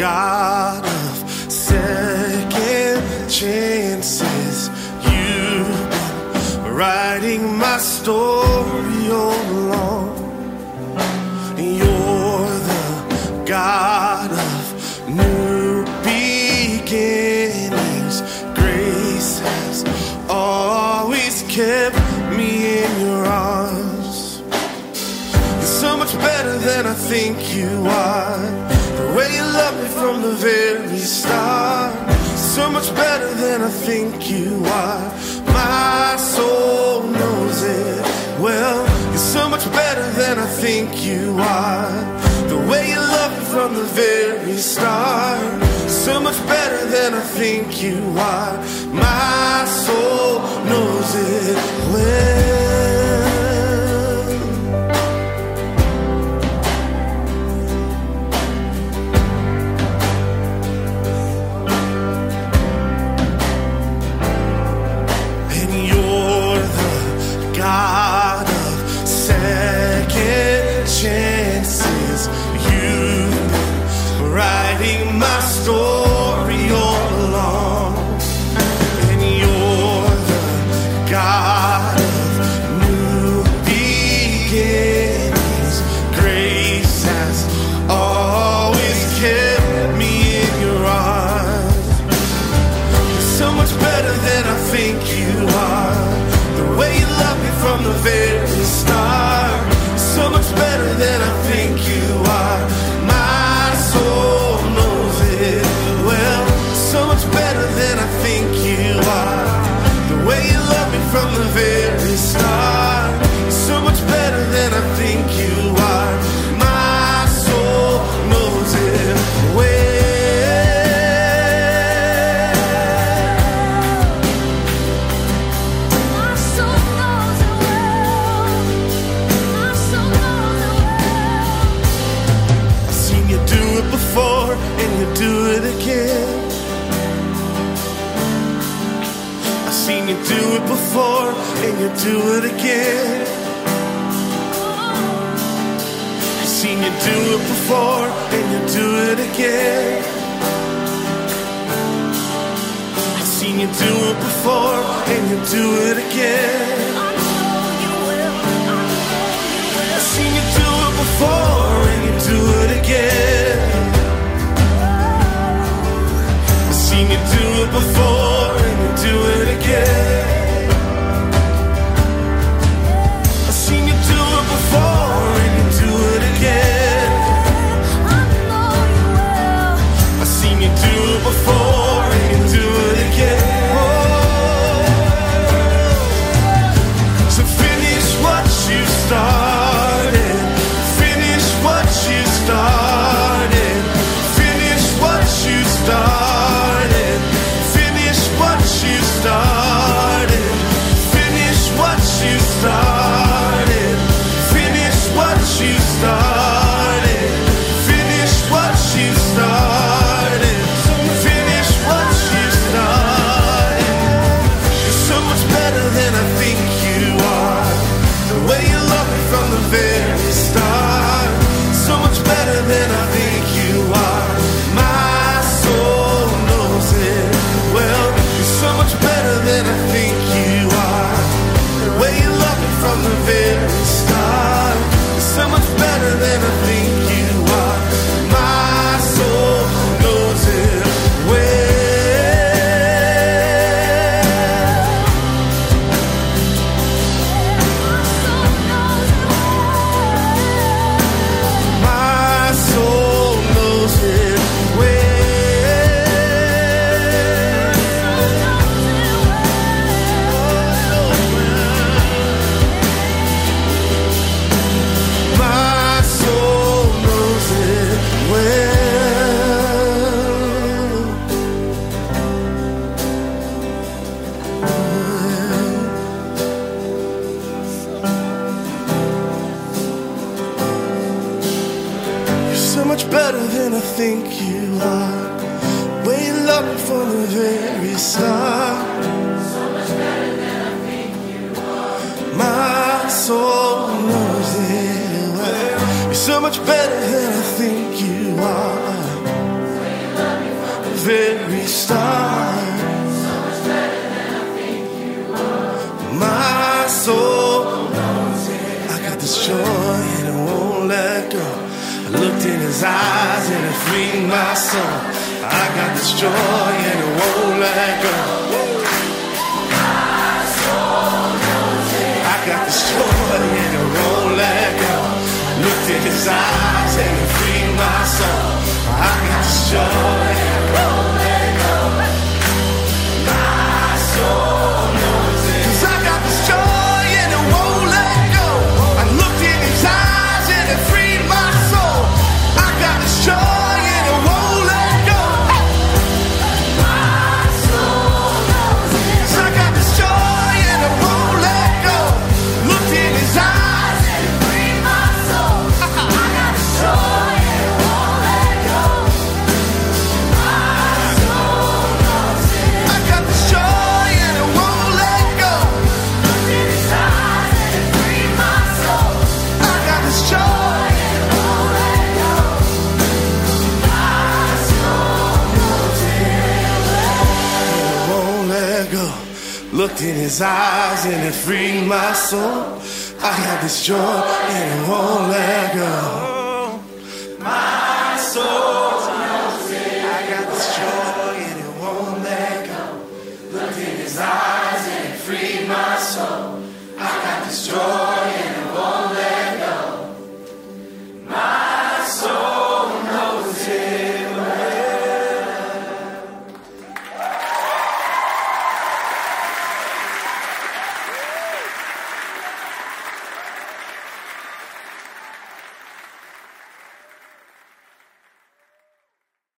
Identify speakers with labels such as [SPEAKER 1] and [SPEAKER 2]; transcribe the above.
[SPEAKER 1] God of second chances. You've been writing my story all along. You're the God of new beginnings. Grace has always kept me in your arms. You're so much better than I think you are. The way you love me from the very start. So much better than I think you are. My soul knows it well. You're so much better than I think you are. The way you love me from the very start. So much better than I think you are. My soul knows it well. And you're the God of second chances. You've been writing my story all along. And you're the God of new beginnings. Grace has always kept me in your arms. You're so much better than I think you are. The way you love me from the very start. So much better than I think you are. My soul knows it well. So much better than I think you are. The way you love me from the very start. So much better than I think you are. My soul knows it well. Before and you do it again. I've seen you do it before and you do it again. I've seen you do it before and you do it again. I've seen you do it before and you do it again. I've seen you do it before and you do it again. Seen you do it before and you do it again. I've seen you do it before and you do it again. I've seen you do it before and you do it again. Oh. So finish what you started. Finish what you started. Finish what you started. Think you are. Way you love me from the very start. So much better than I think you are. My soul knows it well. You're so much better than I think you are. start. My soul, I got this joy and it won't let go. I looked in his eyes and it freed my soul. I got this joy and it won't let go. My soul knows it. I got this joy and it won't let go. Looked in his eyes and it freed my soul. I got this joy and it won't let go. My soul knows it. 'Cause I got this joy and it won't let go. I looked in his eyes and it freed my soul. I got this joy and it won't let go. My soul knows it. 'Cause I got this joy and it won't let go. Looked in his eyes and it freed my soul. I got this joy and it won't let go. My soul knows it. I got this joy and it won't let go. Looked in his eyes and it freed my soul. I got this joy and it won't let go. My soul knows it. It won't let go. Looked in his eyes and it freed my soul. I got this joy and it won't let go.